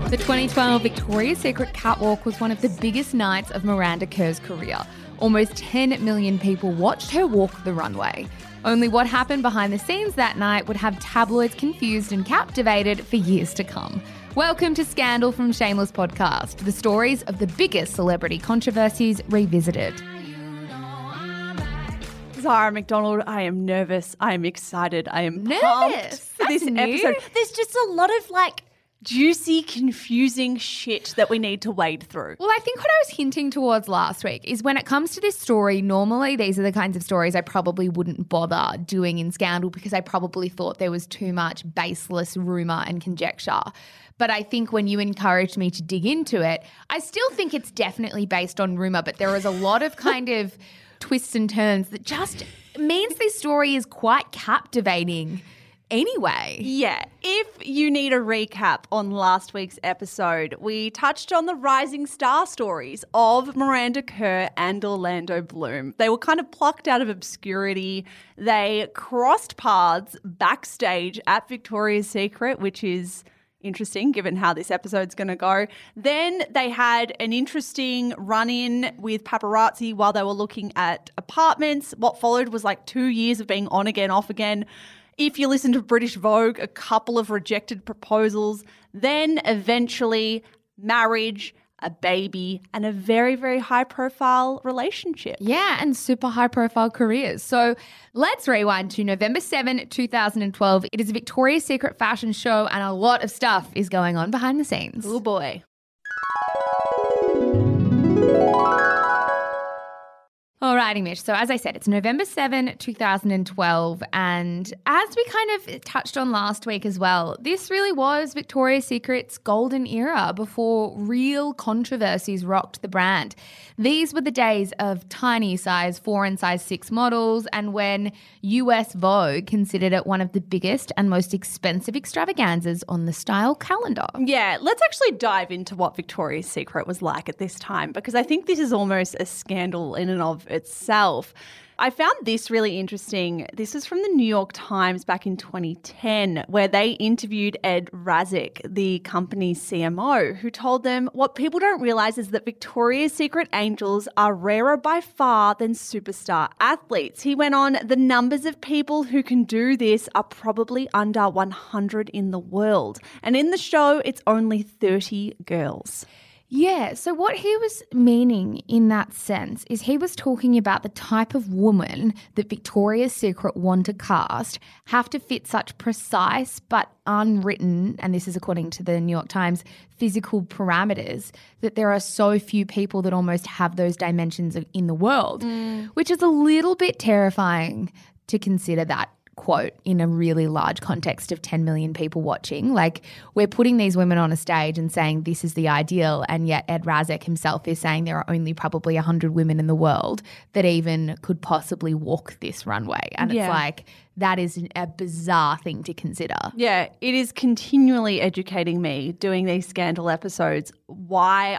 The 2012 Victoria's Secret catwalk was one of the biggest nights of Miranda Kerr's career. Almost 10 million people watched her walk the runway. Only what happened behind the scenes that night would have tabloids confused and captivated for years to come. Welcome to Scandal from Shameless Podcast, the stories of the biggest celebrity controversies revisited. Zara McDonald, I am nervous. I am excited. I am Nervous? pumped for this That's new. episode. There's just a lot of juicy, confusing shit that we need to wade through. Well, I think what I was hinting towards last week is when it comes to this story, normally these are the kinds of stories I probably wouldn't bother doing in Scandal because I probably thought there was too much baseless rumour and conjecture. But I think when you encouraged me to dig into it, I still think it's definitely based on rumour, but there is a lot of kind of twists and turns that just means this story is quite captivating anyway. Yeah, if you need a recap on last week's episode, we touched on the rising star stories of Miranda Kerr and Orlando Bloom. They were kind of plucked out of obscurity. They crossed paths backstage at Victoria's Secret, which is interesting given how this episode's going to go. Then they had an interesting run-in with paparazzi while they were looking at apartments. What followed was 2 years of being on again, off again. If you listen to British Vogue, a couple of rejected proposals, then eventually marriage, a baby, and a very, very high-profile relationship. Yeah, and super high-profile careers. So let's rewind to November 7, 2012. It is a Victoria's Secret fashion show and a lot of stuff is going on behind the scenes. Oh, boy. Alrighty, Mish. So as I said, it's November 7, 2012. And as we kind of touched on last week as well, this really was Victoria's Secret's golden era before real controversies rocked the brand. These were the days of tiny size 4 and size 6 models and when US Vogue considered it one of the biggest and most expensive extravaganzas on the style calendar. Yeah, let's actually dive into what Victoria's Secret was like at this time because I think this is almost a scandal in and of itself. I found this really interesting. This is from the New York Times back in 2010, where they interviewed Ed Razek, the company's CMO, who told them what people don't realize is that Victoria's Secret angels are rarer by far than superstar athletes. He went on, the numbers of people who can do this are probably under 100 in the world. And in the show, it's only 30 girls. Yeah, so what he was meaning in that sense is he was talking about the type of woman that Victoria's Secret want to cast have to fit such precise but unwritten, and this is according to the New York Times, physical parameters that there are so few people that almost have those dimensions in the world, which is a little bit terrifying to consider that quote in a really large context of 10 million people watching. We're putting these women on a stage and saying this is the ideal, and yet Ed Razek himself is saying there are only probably 100 women in the world that even could possibly walk this runway. And it's that is a bizarre thing to consider. Yeah, it is continually educating me doing these scandal episodes why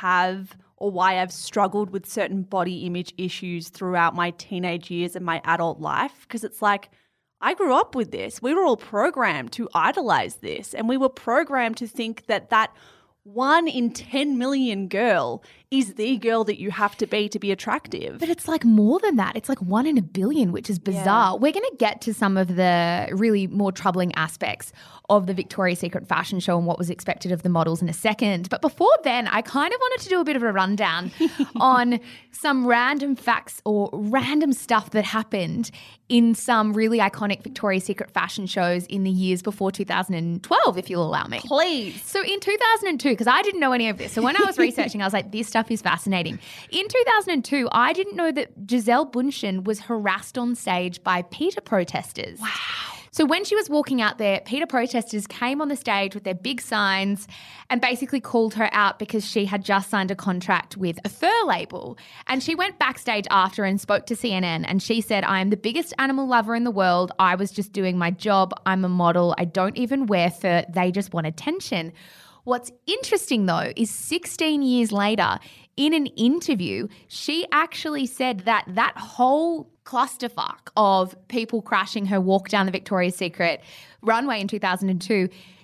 I've struggled with certain body image issues throughout my teenage years and my adult life, because it's I grew up with this. We were all programmed to idolize this, and we were programmed to think that 1 in 10 million girl is the girl that you have to be attractive. But it's more than that. It's 1 in a billion, which is bizarre. Yeah. We're going to get to some of the really more troubling aspects of the Victoria's Secret fashion show and what was expected of the models in a second. But before then, I kind of wanted to do a bit of a rundown on some random facts or random stuff that happened in some really iconic Victoria's Secret fashion shows in the years before 2012, if you'll allow me. Please. So in 2002, because I didn't know any of this, so when I was researching, I was like, this stuff is fascinating. In 2002, I didn't know that Gisele Bündchen was harassed on stage by PETA protesters. Wow. So when she was walking out there, PETA protesters came on the stage with their big signs and basically called her out because she had just signed a contract with a fur label. And she went backstage after and spoke to CNN, and she said, I am the biggest animal lover in the world. I was just doing my job. I'm a model. I don't even wear fur. They just want attention. What's interesting, though, is 16 years later, in an interview, she actually said that that whole clusterfuck of people crashing her walk down the Victoria's Secret runway in 2002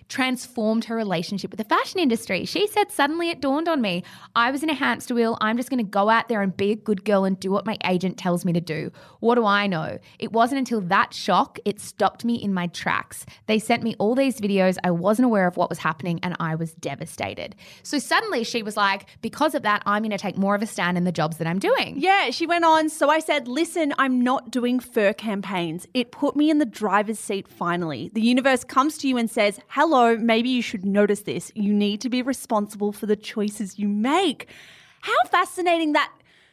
transformed her relationship with the fashion industry. She said, suddenly it dawned on me, I was in a hamster wheel. I'm just going to go out there and be a good girl and do what my agent tells me to do. What do I know? It wasn't until that shock, it stopped me in my tracks. They sent me all these videos. I wasn't aware of what was happening and I was devastated. So suddenly she was like, because of that, I'm going to take more of a stand in the jobs that I'm doing. Yeah, she went on. So I said, listen, I'm not doing fur campaigns. It put me in the driver's seat finally. The universe comes to you and says, hello, maybe you should notice this. You need to be responsible for the choices you make. How fascinating that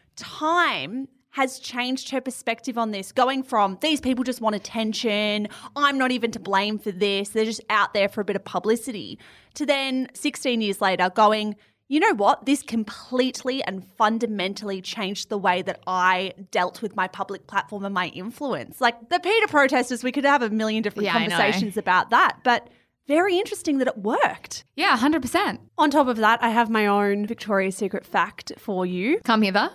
time has changed her perspective on this, going from these people just want attention, I'm not even to blame for this, they're just out there for a bit of publicity, to then 16 years later going, you know what, this completely and fundamentally changed the way that I dealt with my public platform and my influence. Like the PETA protesters, we could have a million different conversations about that, but very interesting that it worked. Yeah, 100%. On top of that, I have my own Victoria's Secret fact for you. Come hither.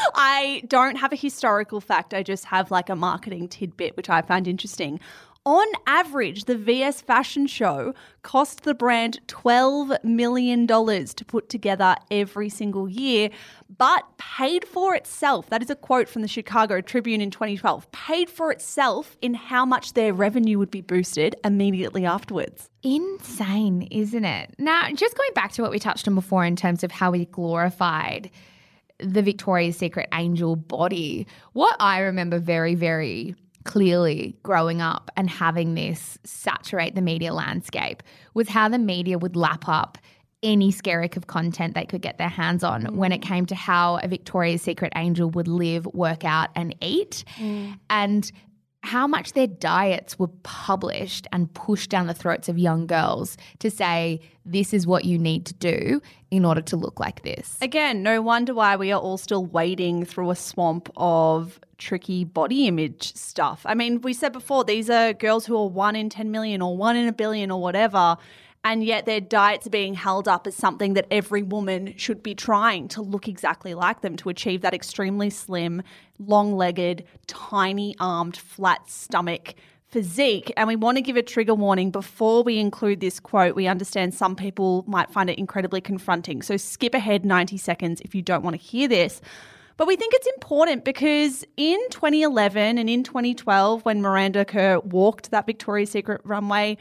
I don't have a historical fact. I just have like a marketing tidbit, which I found interesting. On average, the VS Fashion Show cost the brand $12 million to put together every single year, but paid for itself. That is a quote from the Chicago Tribune in 2012. Paid for itself in how much their revenue would be boosted immediately afterwards. Insane, isn't it? Now, just going back to what we touched on before in terms of how we glorified the Victoria's Secret angel body, what I remember very, very clearly growing up and having this saturate the media landscape was how the media would lap up any skerrick of content they could get their hands on when it came to how a Victoria's Secret angel would live, work out and eat, and how much their diets were published and pushed down the throats of young girls to say, this is what you need to do in order to look like this. Again, no wonder why we are all still wading through a swamp of tricky body image stuff. I mean, we said before, these are girls who are 1 in 10 million or 1 in a billion or whatever, and yet their diets are being held up as something that every woman should be trying to look exactly like them, to achieve that extremely slim, long-legged, tiny-armed, flat stomach physique. And we want to give a trigger warning before we include this quote. We understand some people might find it incredibly confronting, so skip ahead 90 seconds if you don't want to hear this. But we think it's important because in 2011 and in 2012, when Miranda Kerr walked that Victoria's Secret runway,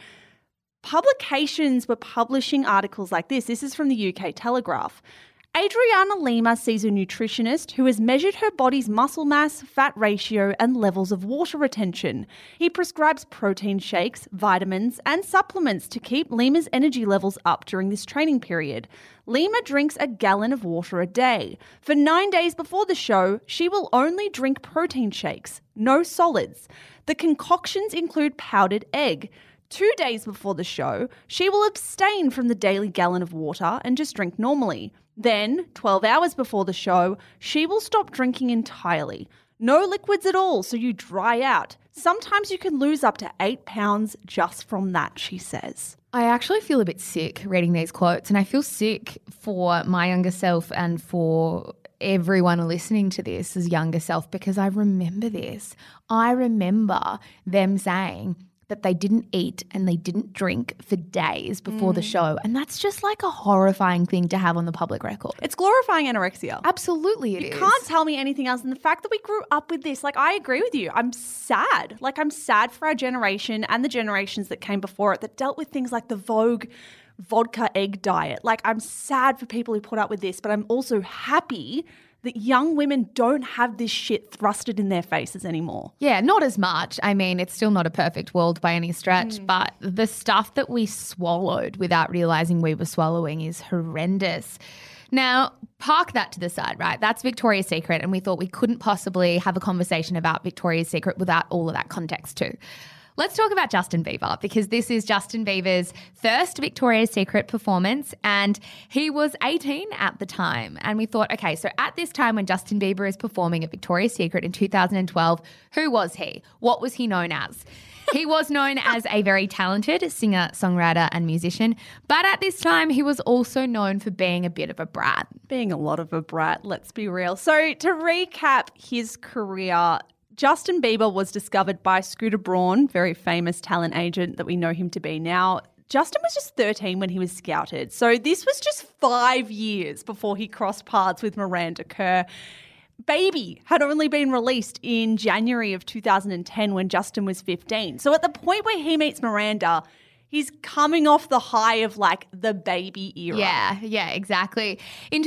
publications were publishing articles like this. This is from the UK Telegraph. Adriana Lima sees a nutritionist who has measured her body's muscle mass, fat ratio, and levels of water retention. He prescribes protein shakes, vitamins, and supplements to keep Lima's energy levels up during this training period. Lima drinks a gallon of water a day. For 9 days before the show, she will only drink protein shakes, no solids. The concoctions include powdered egg. 2 days before the show, she will abstain from the daily gallon of water and just drink normally. Then, 12 hours before the show, she will stop drinking entirely. No liquids at all, so you dry out. Sometimes you can lose up to 8 pounds just from that, she says. I actually feel a bit sick reading these quotes, and I feel sick for my younger self and for everyone listening to this as younger self, because I remember this. I remember them saying that they didn't eat and they didn't drink for days before the show. And that's just like a horrifying thing to have on the public record. It's glorifying anorexia. Absolutely it is. You can't tell me anything else. And the fact that we grew up with this, like I agree with you. I'm sad. Like I'm sad for our generation and the generations that came before it that dealt with things like the Vogue vodka egg diet. Like I'm sad for people who put up with this, but I'm also happy that young women don't have this shit thrusted in their faces anymore. Yeah, not as much. I mean, it's still not a perfect world by any stretch, but the stuff that we swallowed without realizing we were swallowing is horrendous. Now, park that to the side, right? That's Victoria's Secret, and we thought we couldn't possibly have a conversation about Victoria's Secret without all of that context too. Let's talk about Justin Bieber, because this is Justin Bieber's first Victoria's Secret performance, and he was 18 at the time. And we thought, okay, so at this time when Justin Bieber is performing at Victoria's Secret in 2012, who was he? What was he known as? He was known as a very talented singer, songwriter and musician, but at this time he was also known for being a bit of a brat. Being a lot of a brat, let's be real. So to recap his career, Justin Bieber was discovered by Scooter Braun, very famous talent agent that we know him to be now. Justin was just 13 when he was scouted. So this was just 5 years before he crossed paths with Miranda Kerr. Baby had only been released in January of 2010 when Justin was 15. So at the point where he meets Miranda, he's coming off the high of like the Baby era. Yeah, exactly. In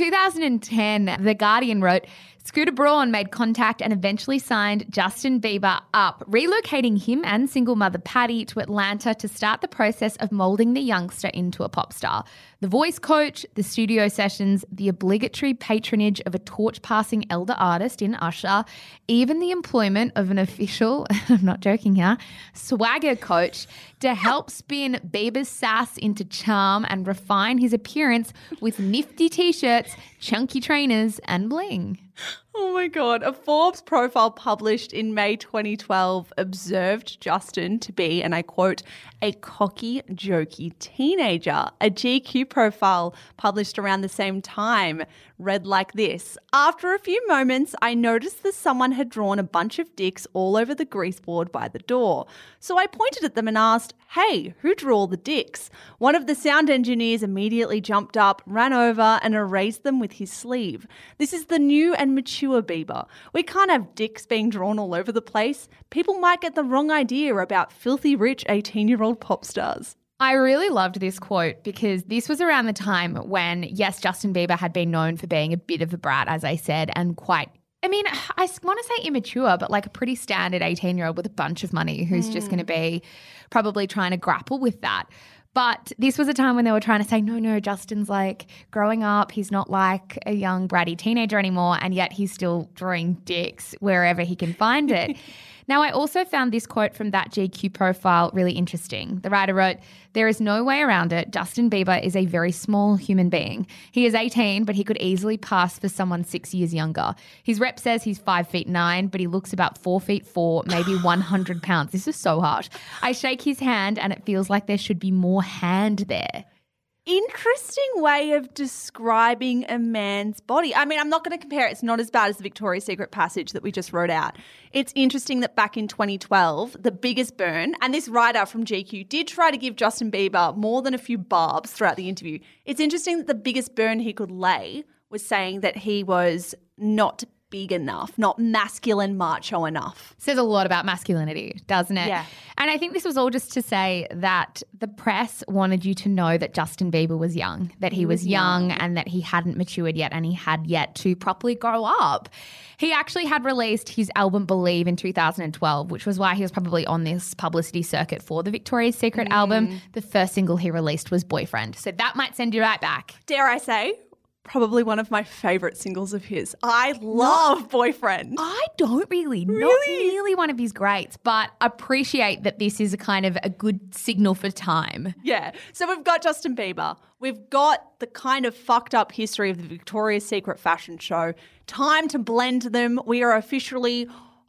2010, The Guardian wrote, Scooter Braun made contact and eventually signed Justin Bieber up, relocating him and single mother Patty to Atlanta to start the process of molding the youngster into a pop star. The voice coach, the studio sessions, the obligatory patronage of a torch-passing elder artist in Usher, even the employment of an official, I'm not joking here, swagger coach to help spin Bieber's sass into charm and refine his appearance with nifty t-shirts, chunky trainers and bling. Oh my God. A Forbes profile published in May 2012 observed Justin to be, and I quote, a cocky, jokey teenager. A GQ profile published around the same time read like this. After a few moments, I noticed that someone had drawn a bunch of dicks all over the greaseboard by the door. So I pointed at them and asked, hey, who drew all the dicks? One of the sound engineers immediately jumped up, ran over and erased them with his sleeve. This is the new and mature Bieber. We can't have dicks being drawn all over the place. People might get the wrong idea about filthy rich 18-year-old pop stars. I really loved this quote because this was around the time when, yes, Justin Bieber had been known for being a bit of a brat, as I said, and quite, I mean, I want to say immature, but like a pretty standard 18-year-old with a bunch of money who's just going to be probably trying to grapple with that. But this was a time when they were trying to say, no, Justin's like growing up. He's not like a young bratty teenager anymore, and yet he's still drawing dicks wherever he can find it. Now, I also found this quote from that GQ profile really interesting. The writer wrote, there is no way around it. Justin Bieber is a very small human being. He is 18, but he could easily pass for someone 6 years younger. His rep says he's 5'9", but he looks about 4'4", maybe 100 pounds. This is so harsh. I shake his hand and it feels like there should be more hand there. Interesting way of describing a man's body. I mean, I'm not going to compare it. It's not as bad as the Victoria's Secret passage that we just wrote out. It's interesting that back in 2012, the biggest burn, and this writer from GQ did try to give Justin Bieber more than a few barbs throughout the interview. It's interesting that the biggest burn he could lay was saying that he was not big enough, not masculine macho enough. Says a lot about masculinity, doesn't it? Yeah. And I think this was all just to say that the press wanted you to know that Justin Bieber was young, that he was young and that he hadn't matured yet and he had yet to properly grow up. He actually had released his album Believe in 2012, which was why he was probably on this publicity circuit for the Victoria's Secret album. The first single he released was Boyfriend. So that might send you right back. Dare I say, probably one of my favourite singles of his. I love Boyfriend. I don't really. Not really one of his greats, but appreciate that this is a kind of a good signal for time. Yeah. So we've got Justin Bieber. We've got the kind of fucked up history of the Victoria's Secret fashion show. Time to blend them. We are officially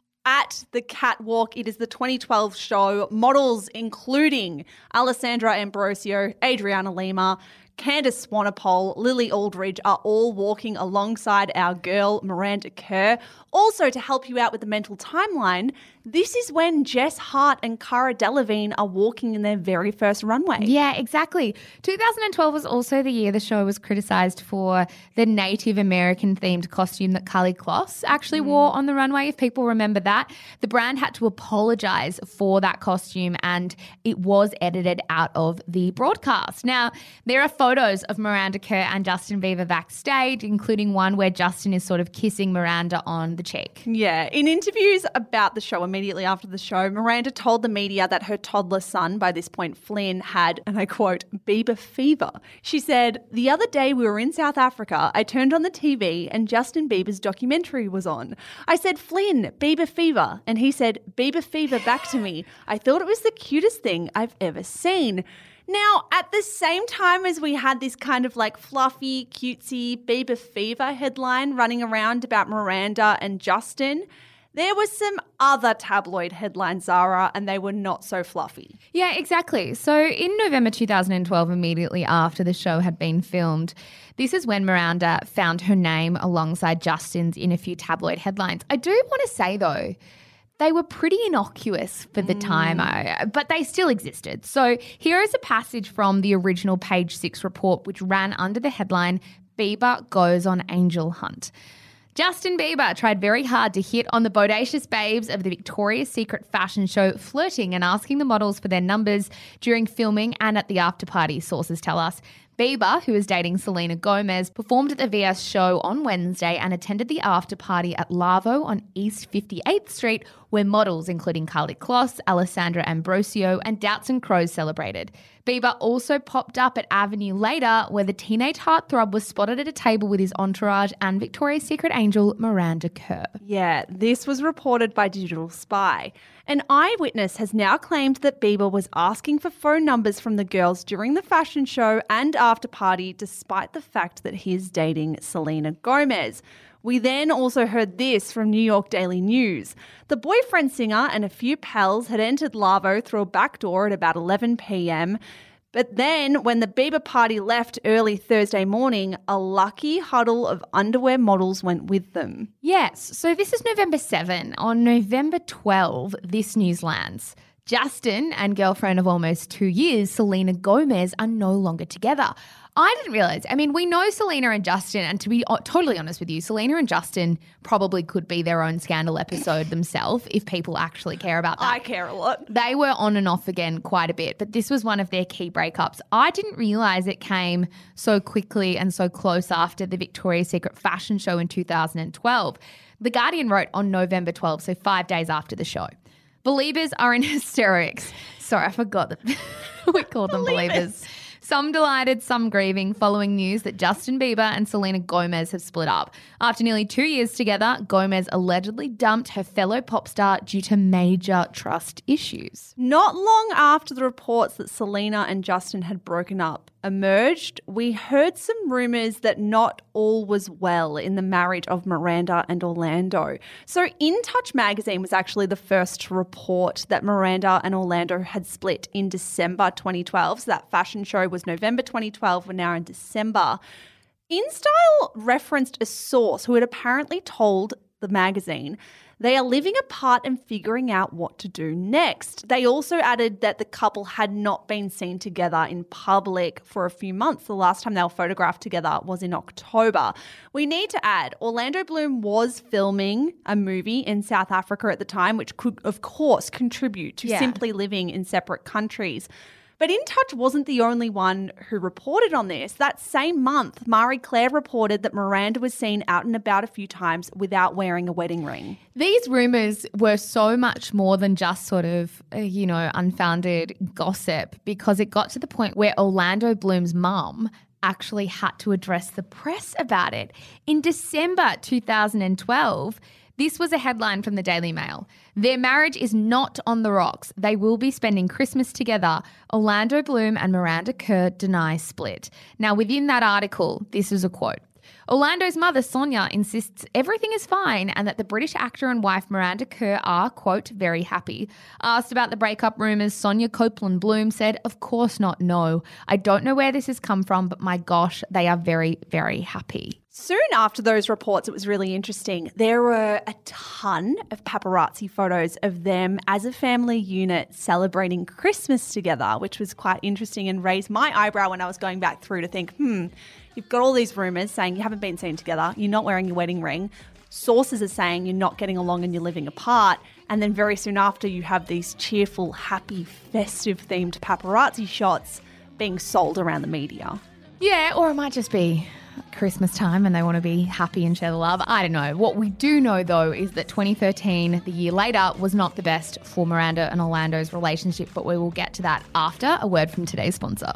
at the catwalk. It is the 2012 show. Models including Alessandra Ambrosio, Adriana Lima, Candace Swanepoel, Lily Aldridge are all walking alongside our girl Miranda Kerr. Also, to help you out with the mental timeline, this is when Jess Hart and Cara Delevingne are walking in their very first runway. Yeah, exactly. 2012 was also the year the show was criticised for the Native American themed costume that Karlie Kloss actually wore on the runway, if people remember that. The brand had to apologise for that costume and it was edited out of the broadcast. Now, there are photos of Miranda Kerr and Justin Bieber backstage, including one where Justin is sort of kissing Miranda on the cheek. Yeah. In interviews about the show immediately after the show, Miranda told the media that her toddler son, by this point Flynn, had, and I quote, Bieber fever. She said, the other day we were in South Africa, I turned on the TV and Justin Bieber's documentary was on. I said, Flynn, Bieber fever. And he said, Bieber fever back to me. I thought it was the cutest thing I've ever seen. Now, at the same time as we had this kind of like fluffy, cutesy Bieber fever headline running around about Miranda and Justin, there was some other tabloid headlines, Zara, and they were not so fluffy. Yeah, exactly. So in November 2012, immediately after the show had been filmed, this is when Miranda found her name alongside Justin's in a few tabloid headlines. I do want to say, though, they were pretty innocuous for the time, but they still existed. So here is a passage from the original Page 6 report, which ran under the headline, Bieber Goes on Angel Hunt. Justin Bieber tried very hard to hit on the bodacious babes of the Victoria's Secret fashion show, flirting and asking the models for their numbers during filming and at the after party, sources tell us. Bieber, who is dating Selena Gomez, performed at the VS show on Wednesday and attended the after party at Lavo on East 58th Street, where models including Carly Kloss, Alessandra Ambrosio and Doubts and Crows celebrated. Bieber also popped up at Avenue later, where the teenage heartthrob was spotted at a table with his entourage and Victoria's Secret angel Miranda Kerr. Yeah, this was reported by Digital Spy. An eyewitness has now claimed that Bieber was asking for phone numbers from the girls during the fashion show and after party, despite the fact that he is dating Selena Gomez. We then also heard this from New York Daily News. The boyfriend singer and a few pals had entered Lavo through a back door at about 11 p.m. But then when the Bieber party left early Thursday morning, a lucky huddle of underwear models went with them. Yes, so this is November 7. On November 12, this news lands. Justin and girlfriend of almost 2 years, Selena Gomez, are no longer together. I didn't realize. I mean, we know Selena and Justin, and to be totally honest with you, Selena and Justin probably could be their own scandal episode themselves if people actually care about that. I care a lot. They were on and off again quite a bit, but this was one of their key breakups. I didn't realize it came so quickly and so close after the Victoria's Secret fashion show in 2012. The Guardian wrote on November 12, so 5 days after the show. Believers are in hysterics. Sorry, I forgot that we call them believers. Some delighted, some grieving, following news that Justin Bieber and Selena Gomez have split up. After nearly 2 years together, Gomez allegedly dumped her fellow pop star due to major trust issues. Not long after the reports that Selena and Justin had broken up emerged, we heard some rumours that not all was well in the marriage of Miranda and Orlando. So In Touch magazine was actually the first to report that Miranda and Orlando had split in December 2012. So that fashion show was November 2012. We're now in December. InStyle referenced a source who had apparently told the magazine they are living apart and figuring out what to do next. They also added that the couple had not been seen together in public for a few months. The last time they were photographed together was in October. We need to add, Orlando Bloom was filming a movie in South Africa at the time, which could, of course, contribute to simply living in separate countries. But In Touch wasn't the only one who reported on this. That same month, Marie Claire reported that Miranda was seen out and about a few times without wearing a wedding ring. These rumours were so much more than just sort of, unfounded gossip, because it got to the point where Orlando Bloom's mum actually had to address the press about it. In December 2012, this was a headline from the Daily Mail. Their marriage is not on the rocks. They will be spending Christmas together. Orlando Bloom and Miranda Kerr deny split. Now, within that article, this is a quote. Orlando's mother, Sonia, insists everything is fine and that the British actor and wife Miranda Kerr are, quote, very happy. Asked about the breakup rumours, Sonia Copeland Bloom said, of course not, no. I don't know where this has come from, but my gosh, they are very, very happy. Soon after those reports, it was really interesting. There were a ton of paparazzi photos of them as a family unit celebrating Christmas together, which was quite interesting and raised my eyebrow when I was going back through to think, you've got all these rumours saying you haven't been seen together, you're not wearing your wedding ring, sources are saying you're not getting along and you're living apart, and then very soon after you have these cheerful, happy, festive-themed paparazzi shots being sold around the media. Yeah, or it might just be Christmas time and they want to be happy and share the love. I don't know. What we do know, though, is that 2013, the year later, was not the best for Miranda and Orlando's relationship, but we will get to that after a word from today's sponsor.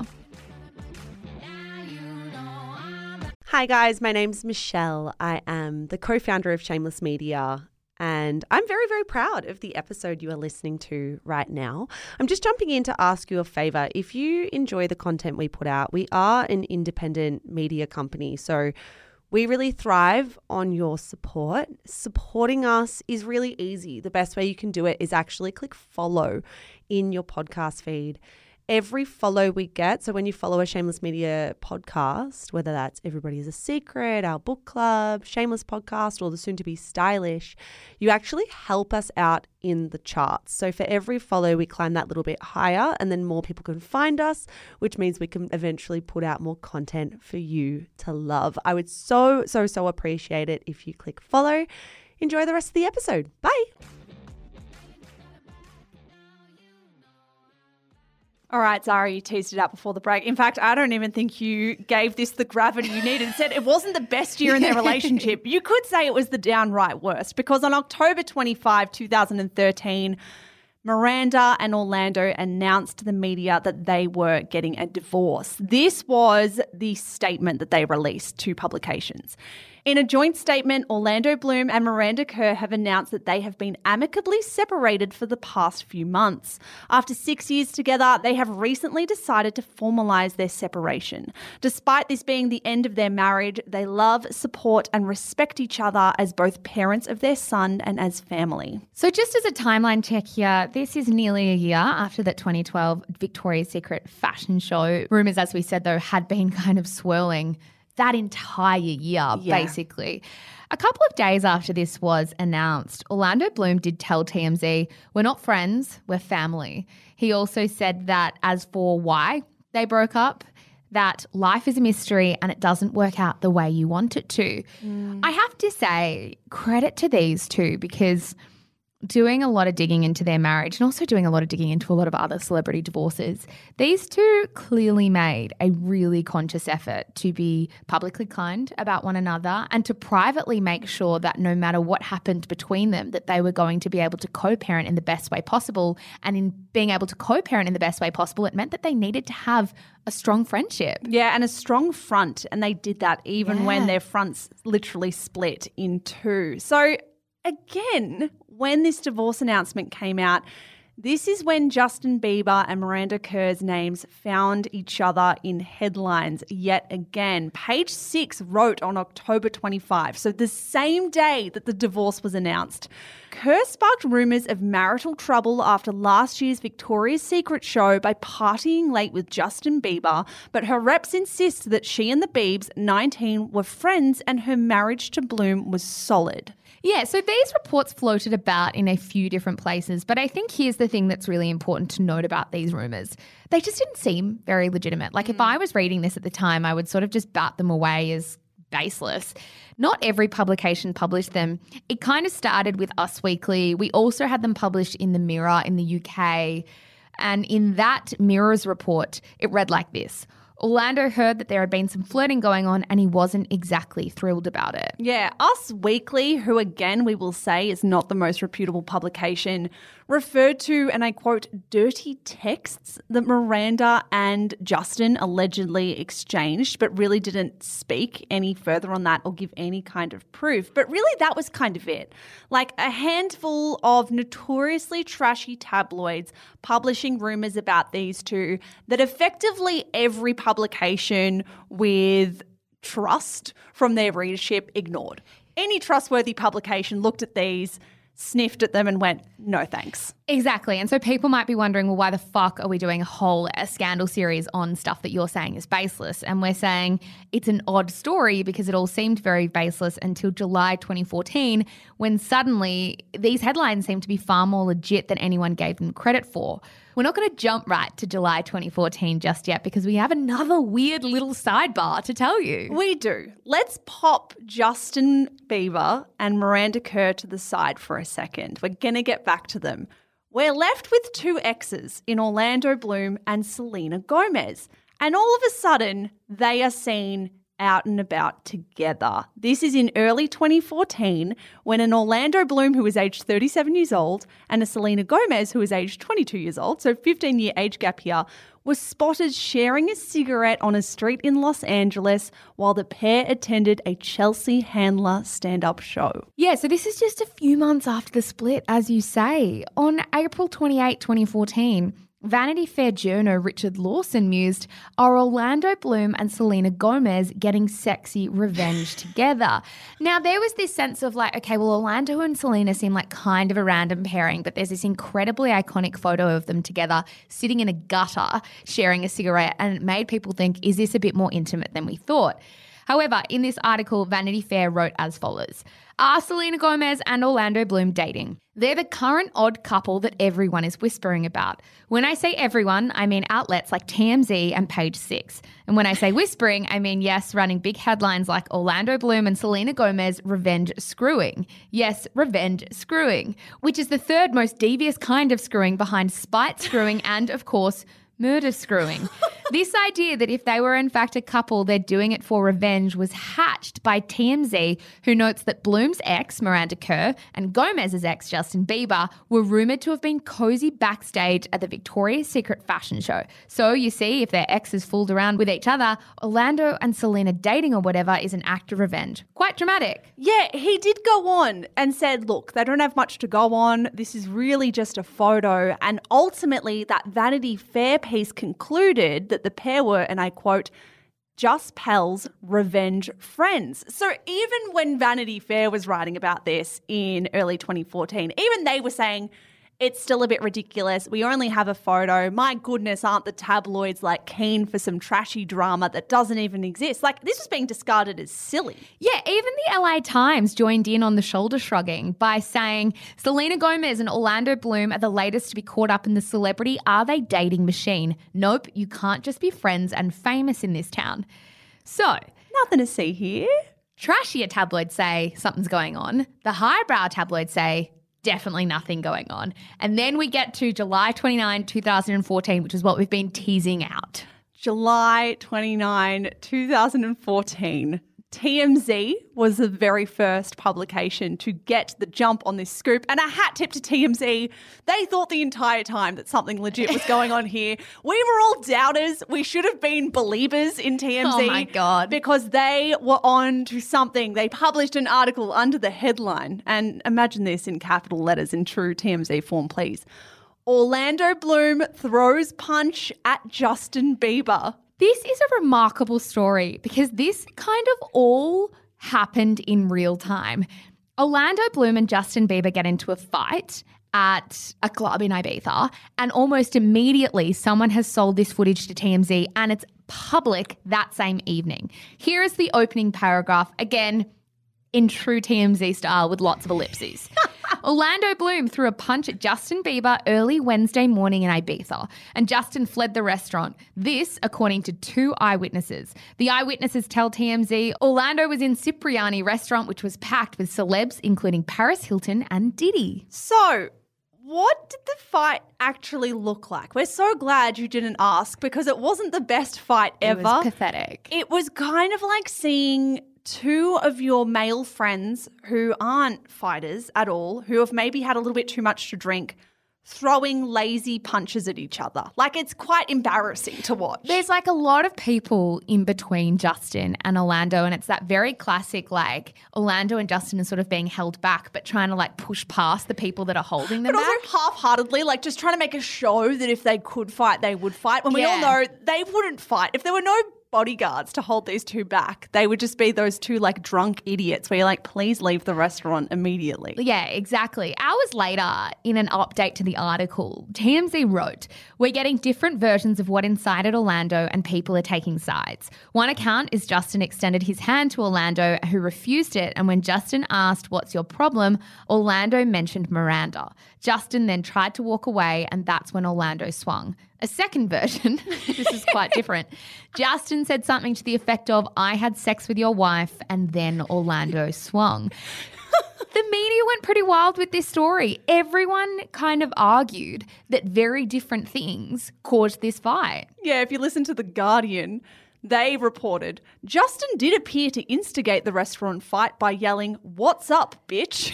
Hi guys, my name's Michelle. I am the co-founder of Shameless Media, and I'm very, very proud of the episode you are listening to right now. I'm just jumping in to ask you a favor. If you enjoy the content we put out, we are an independent media company, so we really thrive on your support. Supporting us is really easy. The best way you can do it is actually click follow in your podcast feed. every follow we get, so when you follow a Shameless Media podcast, whether that's Everybody is a Secret, our book club, Shameless Podcast, or the soon-to-be Stylish, you actually help us out in the charts. So for every follow, we climb that little bit higher, and then more people can find us, which means we can eventually put out more content for you to love. I would so appreciate it if you click follow. Enjoy the rest of the episode. Bye. All right, Zara, you teased it out before the break. In fact, I don't even think you gave this the gravity you needed. Said it wasn't the best year in their relationship. You could say it was the downright worst, because on October 25, 2013, Miranda and Orlando announced to the media that they were getting a divorce. This was the statement that they released to publications. In a joint statement, Orlando Bloom and Miranda Kerr have announced that they have been amicably separated for the past few months. After 6 years together, they have recently decided to formalise their separation. Despite this being the end of their marriage, they love, support and respect each other as both parents of their son and as family. So just as a timeline check here, this is nearly a year after that 2012 Victoria's Secret fashion show. Rumours, as we said, though, had been kind of swirling that entire year, basically. A couple of days after this was announced, Orlando Bloom did tell TMZ, "We're not friends, we're family." He also said that as for why they broke up, that life is a mystery and it doesn't work out the way you want it to. I have to say, credit to these two, because doing a lot of digging into their marriage and also doing a lot of digging into a lot of other celebrity divorces, these two clearly made a really conscious effort to be publicly kind about one another and to privately make sure that no matter what happened between them, that they were going to be able to co-parent in the best way possible. And in being able to co-parent in the best way possible, it meant that they needed to have a strong friendship. Yeah, and a strong front. And they did that even when their fronts literally split in two. So again, when this divorce announcement came out, this is when Justin Bieber and Miranda Kerr's names found each other in headlines yet again. Page Six wrote on October 25, so the same day that the divorce was announced, Kerr sparked rumours of marital trouble after last year's Victoria's Secret show by partying late with Justin Bieber, but her reps insist that she and the Biebs, 19, were friends and her marriage to Bloom was solid. Yeah, so these reports floated about in a few different places, but I think here's the thing that's really important to note about these rumours. They just didn't seem very legitimate. Like if I was reading this at the time, I would sort of just bat them away as baseless. Not every publication published them. It kind of started with Us Weekly. We also had them published in the Mirror in the UK. And in that Mirror's report, it read like this: Orlando heard that there had been some flirting going on and he wasn't exactly thrilled about it. Yeah, Us Weekly, who again we will say is not the most reputable publication, referred to, and I quote, dirty texts that Miranda and Justin allegedly exchanged, but really didn't speak any further on that or give any kind of proof. But really that was kind of it. Like a handful of notoriously trashy tabloids publishing rumours about these two that effectively every publication with trust from their readership ignored. Any trustworthy publication looked at these, sniffed at them and went, no thanks. Exactly. And so people might be wondering, well, why the fuck are we doing a scandal series on stuff that you're saying is baseless? And we're saying it's an odd story because it all seemed very baseless until July 2014, when suddenly these headlines seem to be far more legit than anyone gave them credit for. We're not going to jump right to July 2014 just yet because we have another weird little sidebar to tell you. We do. Let's pop Justin Bieber and Miranda Kerr to the side for a second. We're going to get back to them. We're left with two exes in Orlando Bloom and Selena Gomez. And all of a sudden, they are seen out and about together. This is in early 2014 when an Orlando Bloom who is aged 37 years old and a Selena Gomez who is aged 22 years old, so 15-year age gap here, was spotted sharing a cigarette on a street in Los Angeles while the pair attended a Chelsea Handler stand-up show. Yeah, so this is just a few months after the split, as you say. On April 28, 2014, Vanity Fair journo Richard Lawson mused, are Orlando Bloom and Selena Gomez getting sexy revenge together? Now, there was this sense of like, okay, well, Orlando and Selena seem like kind of a random pairing, but there's this incredibly iconic photo of them together sitting in a gutter sharing a cigarette, and it made people think, is this a bit more intimate than we thought? However, in this article, Vanity Fair wrote as follows. Are Selena Gomez and Orlando Bloom dating? They're the current odd couple that everyone is whispering about. When I say everyone, I mean outlets like TMZ and Page Six. And when I say whispering, I mean, yes, running big headlines like Orlando Bloom and Selena Gomez revenge screwing. Yes, revenge screwing, which is the third most devious kind of screwing behind spite screwing and, of course, murder screwing. This idea that if they were in fact a couple, they're doing it for revenge was hatched by TMZ, who notes that Bloom's ex, Miranda Kerr, and Gomez's ex, Justin Bieber, were rumoured to have been cozy backstage at the Victoria's Secret fashion show. So you see, if their exes fooled around with each other, Orlando and Selena dating or whatever is an act of revenge. Quite dramatic. Yeah, he did go on and said, look, they don't have much to go on. This is really just a photo. And ultimately, that Vanity Fair piece concluded that the pair were, and I quote, just pals, revenge friends. So even when Vanity Fair was writing about this in early 2014, even they were saying, it's still a bit ridiculous. We only have a photo. My goodness, aren't the tabloids like keen for some trashy drama that doesn't even exist? Like, this was being discarded as silly. Yeah, even the LA Times joined in on the shoulder shrugging by saying Selena Gomez and Orlando Bloom are the latest to be caught up in the celebrity are they dating machine. Nope, you can't just be friends and famous in this town. So, nothing to see here. Trashier tabloids say something's going on. The highbrow tabloids say definitely nothing going on. And then we get to July 29, 2014, which is what we've been teasing out. July 29, 2014. TMZ was the very first publication to get the jump on this scoop, and a hat tip to TMZ. They thought the entire time that something legit was going on here. We were all doubters. We should have been believers in TMZ. Oh my God. Because they were on to something. They published an article under the headline, and imagine this in capital letters in true TMZ form, please. Orlando Bloom throws punch at Justin Bieber. This is a remarkable story because this kind of all happened in real time. Orlando Bloom and Justin Bieber get into a fight at a club in Ibiza, and almost immediately someone has sold this footage to TMZ and it's public that same evening. Here is the opening paragraph, again, in true TMZ style with lots of ellipses. Orlando Bloom threw a punch at Justin Bieber early Wednesday morning in Ibiza, and Justin fled the restaurant. This, according to two eyewitnesses. The eyewitnesses tell TMZ Orlando was in Cipriani restaurant, which was packed with celebs, including Paris Hilton and Diddy. So, what did the fight actually look like? We're so glad you didn't ask because it wasn't the best fight ever. It was pathetic. It was kind of like seeing two of your male friends who aren't fighters at all, who have maybe had a little bit too much to drink, throwing lazy punches at each other. Like, it's quite embarrassing to watch. There's like a lot of people in between Justin and Orlando, and it's that very classic, like, Orlando and Justin are sort of being held back but trying to like push past the people that are holding them but back. Also half-heartedly, like just trying to make a show that if they could fight, they would fight, when we all know they wouldn't fight. If there were no bodyguards to hold these two back, they would just be those two like drunk idiots where you're like, please leave the restaurant immediately. Yeah, exactly. Hours later, in an update to the article, TMZ wrote, we're getting different versions of what incited Orlando and people are taking sides. One account is Justin extended his hand to Orlando, who refused it, and when Justin asked, what's your problem, Orlando mentioned Miranda. Justin then tried to walk away, and that's when Orlando swung. A second version, this is quite different. Justin said something to the effect of, I had sex with your wife, and then Orlando swung. The media went pretty wild with this story. Everyone kind of argued that very different things caused this fight. Yeah, if you listen to The Guardian, they reported, Justin did appear to instigate the restaurant fight by yelling, what's up, bitch?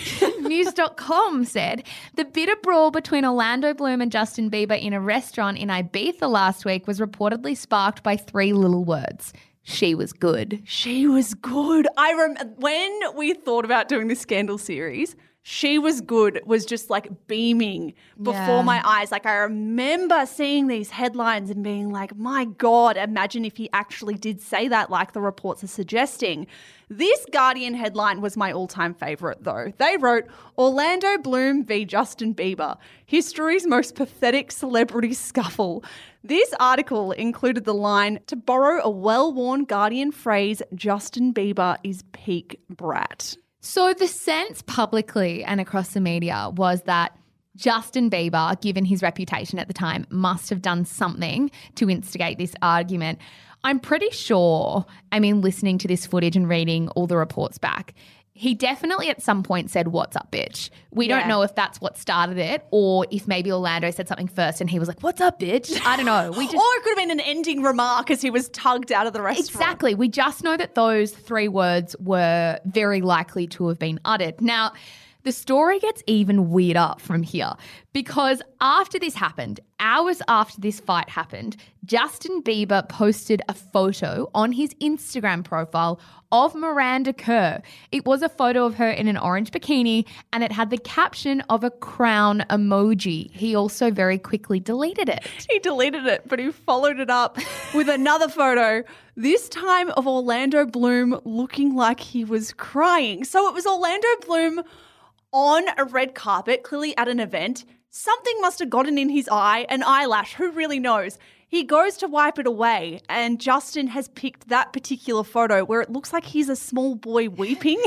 News.com said, the bitter brawl between Orlando Bloom and Justin Bieber in a restaurant in Ibiza last week was reportedly sparked by three little words. She was good. She was good. When we thought about doing this Scandal series, She Was Good was just like beaming before my eyes. Like I remember seeing these headlines and being like, my God, imagine if he actually did say that like the reports are suggesting. This Guardian headline was my all-time favourite though. They wrote, Orlando Bloom v. Justin Bieber, history's most pathetic celebrity scuffle. This article included the line, to borrow a well-worn Guardian phrase, Justin Bieber is peak brat. So the sense publicly and across the media was that Justin Bieber, given his reputation at the time, must have done something to instigate this argument. I'm pretty sure, listening to this footage and reading all the reports back, he definitely at some point said, what's up, bitch? We don't know if that's what started it or if maybe Orlando said something first and he was like, what's up, bitch? I don't know. Or it could have been an ending remark as he was tugged out of the restaurant. Exactly. We just know that those 3 words were very likely to have been uttered. Now, the story gets even weirder from here because after this happened, hours after this fight happened, Justin Bieber posted a photo on his Instagram profile of Miranda Kerr. It was a photo of her in an orange bikini and it had the caption of a crown emoji. He also very quickly deleted it. He deleted it, but he followed it up with another photo, this time of Orlando Bloom looking like he was crying. So it was Orlando Bloom on a red carpet, clearly at an event. Something must have gotten in his eye, an eyelash, who really knows? He goes to wipe it away and Justin has picked that particular photo where it looks like he's a small boy weeping.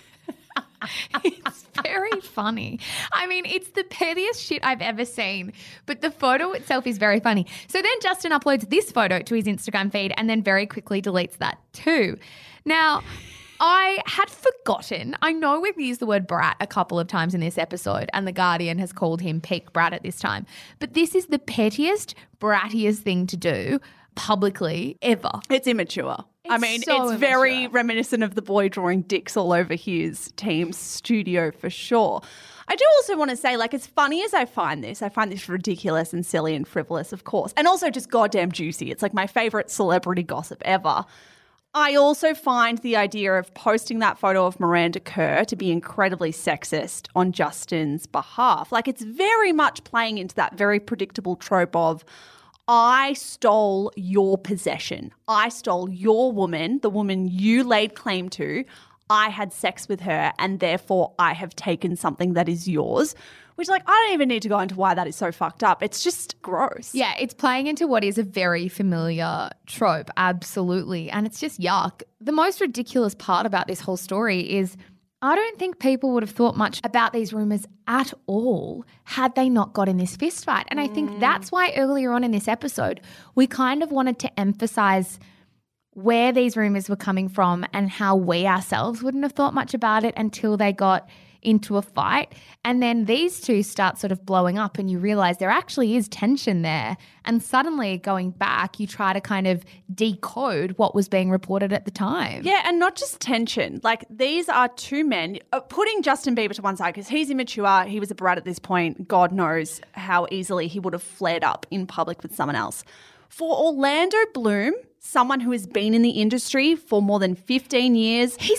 It's very funny. It's the pettiest shit I've ever seen, but the photo itself is very funny. So then Justin uploads this photo to his Instagram feed and then very quickly deletes that too. Now, I had forgotten. I know we've used the word brat a couple of times in this episode and The Guardian has called him peak brat at this time. But this is the pettiest, brattiest thing to do publicly ever. It's immature. It's very reminiscent of the boy drawing dicks all over his team's studio for sure. I do also want to say, as funny as I find this ridiculous and silly and frivolous, of course, and also just goddamn juicy. It's like my favourite celebrity gossip ever. I also find the idea of posting that photo of Miranda Kerr to be incredibly sexist on Justin's behalf. It's very much playing into that very predictable trope of, I stole your possession. I stole your woman, the woman you laid claim to. I had sex with her and therefore I have taken something that is yours. Which, I don't even need to go into why that is so fucked up. It's just gross. Yeah, it's playing into what is a very familiar trope, absolutely. And it's just yuck. The most ridiculous part about this whole story is I don't think people would have thought much about these rumours at all had they not got in this fist fight. And I think that's why earlier on in this episode, we kind of wanted to emphasise where these rumours were coming from and how we ourselves wouldn't have thought much about it until they got into a fight. And then these two start sort of blowing up and you realise there actually is tension there. And suddenly going back, you try to kind of decode what was being reported at the time. Yeah, and not just tension. These are 2 men, putting Justin Bieber to one side because he's immature, he was a brat at this point. God knows how easily he would have flared up in public with someone else. For Orlando Bloom, someone who has been in the industry for more than 15 years. He's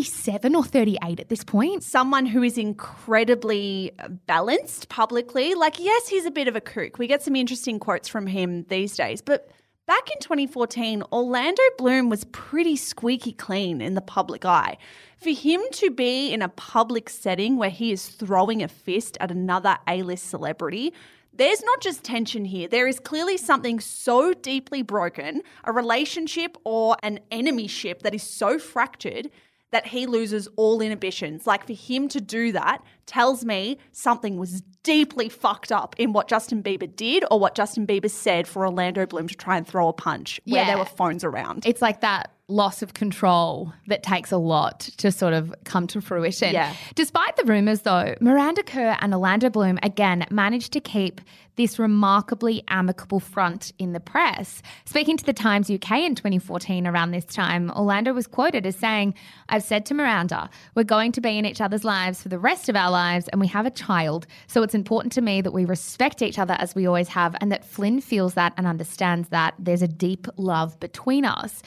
37 or 38 at this point. Someone who is incredibly balanced publicly. Yes, he's a bit of a kook. We get some interesting quotes from him these days. But back in 2014, Orlando Bloom was pretty squeaky clean in the public eye. For him to be in a public setting where he is throwing a fist at another A-list celebrity, there's not just tension here. There is clearly something so deeply broken, a relationship or an enemyship that is so fractured that he loses all inhibitions. For him to do that tells me something was deeply fucked up in what Justin Bieber did or what Justin Bieber said for Orlando Bloom to try and throw a punch where there were phones around. It's like that loss of control that takes a lot to sort of come to fruition. Yeah. Despite the rumours though, Miranda Kerr and Orlando Bloom again managed to keep this remarkably amicable front in the press. Speaking to the Times UK in 2014 around this time, Orlando was quoted as saying, "I've said to Miranda, we're going to be in each other's lives for the rest of our lives and we have a child. So it's important to me that we respect each other as we always have and that Flynn feels that and understands that there's a deep love between us."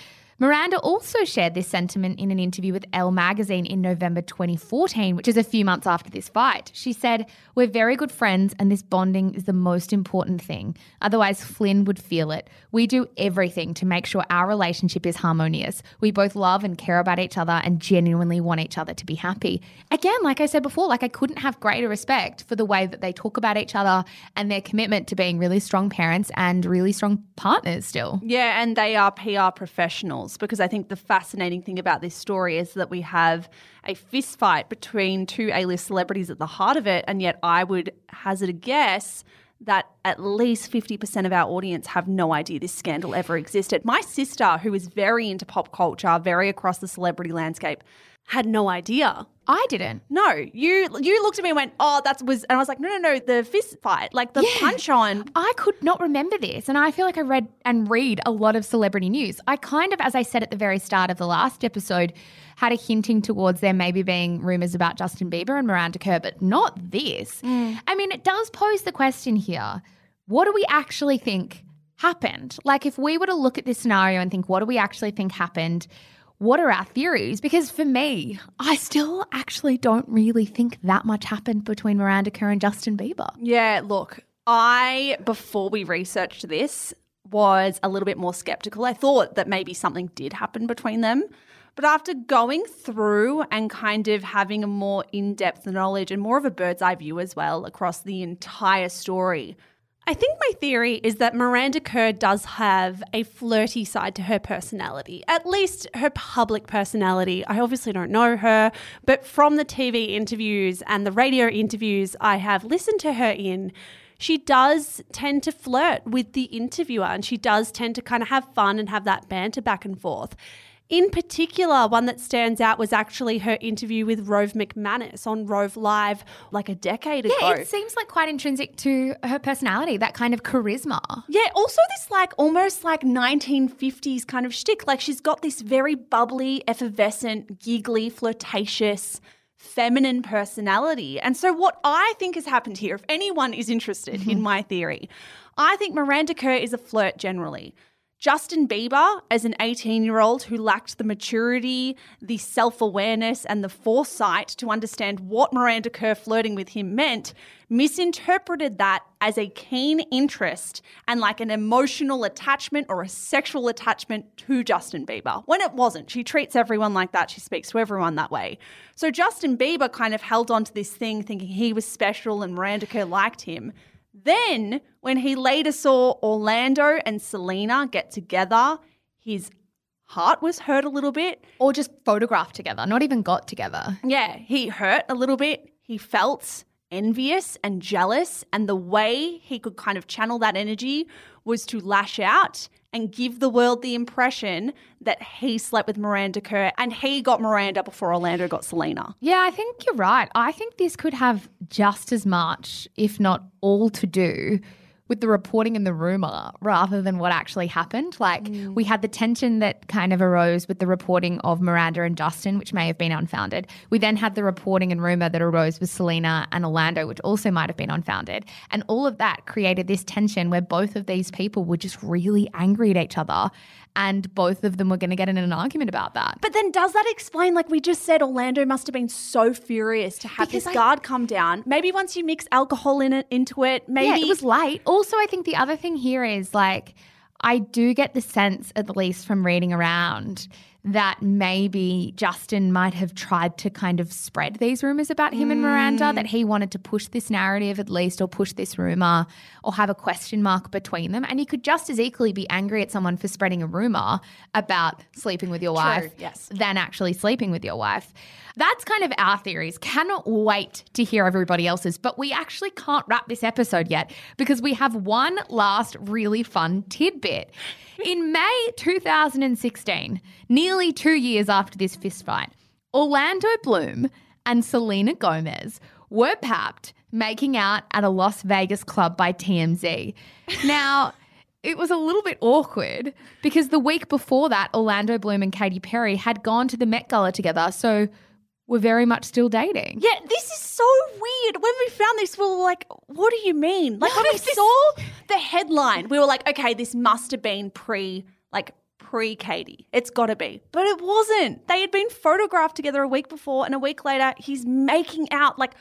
Miranda also shared this sentiment in an interview with Elle magazine in November 2014, which is a few months after this fight. She said, "We're very good friends and this bonding is the most important thing. Otherwise, Flynn would feel it. We do everything to make sure our relationship is harmonious. We both love and care about each other and genuinely want each other to be happy." Again, like I said before, I couldn't have greater respect for the way that they talk about each other and their commitment to being really strong parents and really strong partners still. Yeah, and they are PR professionals, because I think the fascinating thing about this story is that we have a fist fight between two A-list celebrities at the heart of it, and yet I would hazard a guess that at least 50% of our audience have no idea this scandal ever existed. My sister, who is very into pop culture, very across the celebrity landscape, had no idea. I didn't. No, you looked at me and went, "Oh, and I was like, no, the fist fight, the punch on." I could not remember this, and I feel like I read and read a lot of celebrity news. I kind of, as I said at the very start of the last episode, had a hinting towards there maybe being rumours about Justin Bieber and Miranda Kerr, but not this. I mean, it does pose the question here, what do we actually think happened? If we were to look at this scenario and think, what do we actually think happened? What are our theories? Because for me, I still actually don't really think that much happened between Miranda Kerr and Justin Bieber. Yeah, look, before we researched this, was a little bit more skeptical. I thought that maybe something did happen between them. But after going through and kind of having a more in-depth knowledge and more of a bird's eye view as well across the entire story, I think my theory is that Miranda Kerr does have a flirty side to her personality, at least her public personality. I obviously don't know her, but from the TV interviews and the radio interviews I have listened to her in, she does tend to flirt with the interviewer and she does tend to kind of have fun and have that banter back and forth. In particular, one that stands out was actually her interview with Rove McManus on Rove Live a decade ago. Yeah, it seems quite intrinsic to her personality, that kind of charisma. Yeah, also this almost 1950s kind of shtick. She's got this very bubbly, effervescent, giggly, flirtatious, feminine personality. And so what I think has happened here, if anyone is interested in my theory, I think Miranda Kerr is a flirt generally. Justin Bieber, as an 18-year-old who lacked the maturity, the self-awareness and the foresight to understand what Miranda Kerr flirting with him meant, misinterpreted that as a keen interest and an emotional attachment or a sexual attachment to Justin Bieber, when it wasn't. She treats everyone like that. She speaks to everyone that way. So Justin Bieber kind of held on to this thing thinking he was special and Miranda Kerr liked him. Then, when he later saw Orlando and Selena get together, his heart was hurt a little bit. Or just photographed together, not even got together. Yeah, he hurt a little bit. He felt envious and jealous, and the way he could kind of channel that energy was to lash out and give the world the impression that he slept with Miranda Kerr and he got Miranda before Orlando got Selena. Yeah, I think you're right. I think this could have just as much, if not all, to do with the reporting and the rumor rather than what actually happened. We had the tension that kind of arose with the reporting of Miranda and Justin, which may have been unfounded. We then had the reporting and rumor that arose with Selena and Orlando, which also might have been unfounded. And all of that created this tension where both of these people were just really angry at each other and both of them were going to get in an argument about that. But then does that explain, we just said, Orlando must have been so furious to have this guard come down? Maybe once you mix alcohol into it, maybe... Yeah, it was late. Also, I think the other thing here is I do get the sense, at least from reading around, that maybe Justin might have tried to kind of spread these rumors about him and Miranda, that he wanted to push this narrative at least, or push this rumor, or have a question mark between them. And you could just as equally be angry at someone for spreading a rumor about sleeping with your wife than actually sleeping with your wife. That's kind of our theories. Cannot wait to hear everybody else's, but we actually can't wrap this episode yet because we have one last really fun tidbit. In May 2016, nearly 2 years after this fistfight, Orlando Bloom and Selena Gomez were papped making out at a Las Vegas club by TMZ. Now, it was a little bit awkward because the week before that, Orlando Bloom and Katy Perry had gone to the Met Gala together, so we're very much still dating. Yeah, this is so weird. When we found this, we were like, what do you mean? When we saw the headline, we were like, okay, this must have been pre pre-Katie. It's got to be. But it wasn't. They had been photographed together a week before, and a week later, he's making out, like,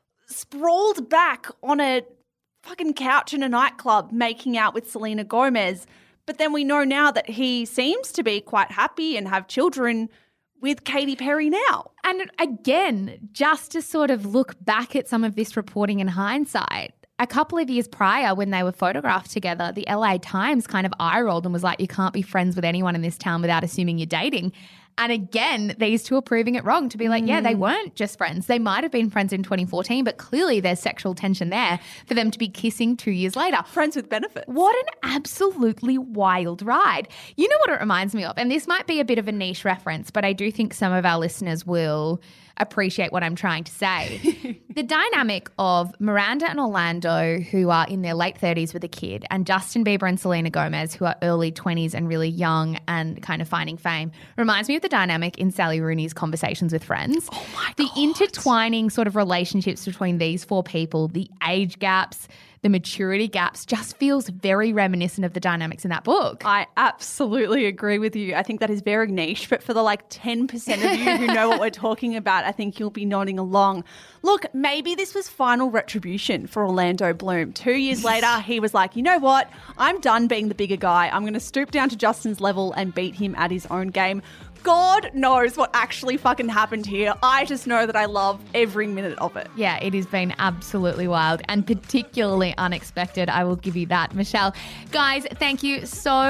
sprawled back on a fucking couch in a nightclub, making out with Selena Gomez. But then we know now that he seems to be quite happy and have children with Katy Perry now. And again, just to sort of look back at some of this reporting in hindsight, a couple of years prior when they were photographed together, the LA Times kind of eye-rolled and was like, you can't be friends with anyone in this town without assuming you're dating. And again, these two are proving it wrong to be like, yeah, they weren't just friends. They might have been friends in 2014, but clearly there's sexual tension there for them to be kissing 2 years later. Friends with benefits. What an absolutely wild ride. You know what it reminds me of? And this might be a bit of a niche reference, but I do think some of our listeners will appreciate what I'm trying to say. The dynamic of Miranda and Orlando, who are in their late 30s with a kid, and Justin Bieber and Selena Gomez, who are early 20s and really young and kind of finding fame, reminds me of the dynamic in Sally Rooney's Conversations with Friends. Oh my God. The intertwining sort of relationships between these four people, the age gaps, the maturity gaps, just feels very reminiscent of the dynamics in that book. I absolutely agree with you. I think that is very niche, but for the 10% of you who know what we're talking about, I think you'll be nodding along. Look, maybe this was final retribution for Orlando Bloom. 2 years later, he was like, you know what? I'm done being the bigger guy. I'm going to stoop down to Justin's level and beat him at his own game. God knows what actually fucking happened here. I just know that I love every minute of it. Yeah, it has been absolutely wild and particularly unexpected. I will give you that, Michelle. Guys, thank you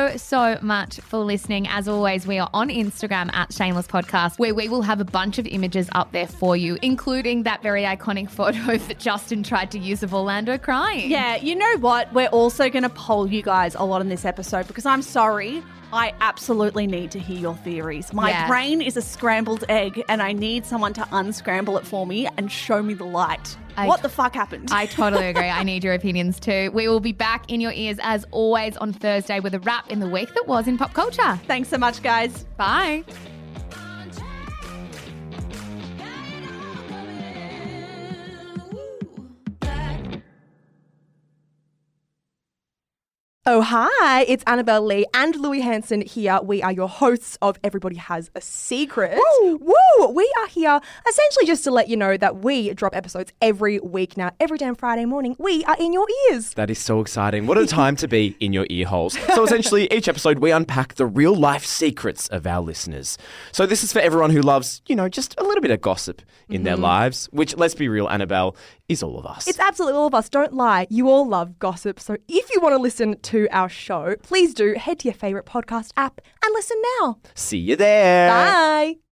so much for listening. As always, we are on Instagram at Shameless Podcast, where we will have a bunch of images up there for you, including that very iconic photo that Justin tried to use of Orlando crying. Yeah, you know what? We're also going to poll you guys a lot in this episode because I'm sorry, I absolutely need to hear your theories. My brain is a scrambled egg and I need someone to unscramble it for me and show me the light. What the fuck happened? I totally agree. I need your opinions too. We will be back in your ears as always on Thursday with a wrap in the week that was in pop culture. Thanks so much, guys. Bye. Oh, hi, it's Annabelle Lee and Louis Hanson here. We are your hosts of Everybody Has a Secret. Woo! Woo! We are here essentially just to let you know that we drop episodes every week now. Every damn Friday morning, we are in your ears. That is so exciting. What a time to be in your ear holes. So essentially, each episode we unpack the real life secrets of our listeners. So this is for everyone who loves, just a little bit of gossip in their lives, which, let's be real, Annabelle, is all of us. It's absolutely all of us. Don't lie. You all love gossip. So if you want to listen to our show, please do head to your favourite podcast app and listen now. See you there. Bye.